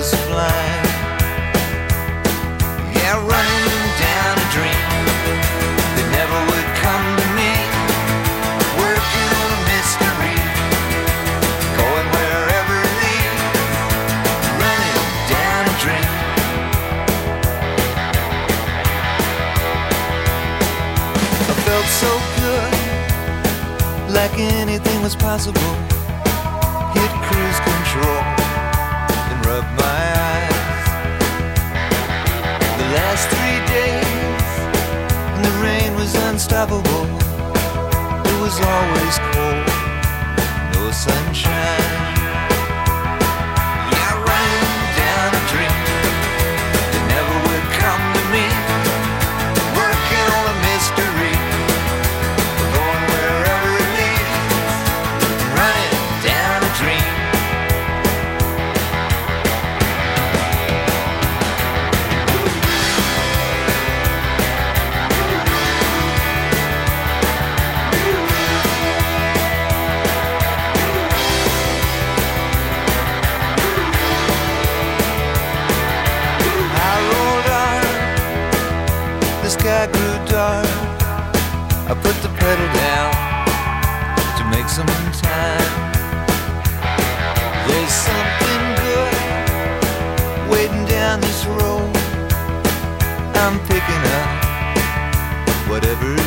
sublime. Yeah, running down a dream that never would come to me. Working on a mystery, going wherever it leads. Running down a dream. I felt so good, like anything was possible. Hit cruise control and rub my eyes. The last 3 days, and the rain was unstoppable. It was always cold, no sunshine. Yeah, running down a dream that never would come to me. Working on a mystery, going wherever it leads. Running down a dream. I rolled on, the sky grew dark. I put the pedal down to make some time. There's something good waiting down this road. I'm picking up whatever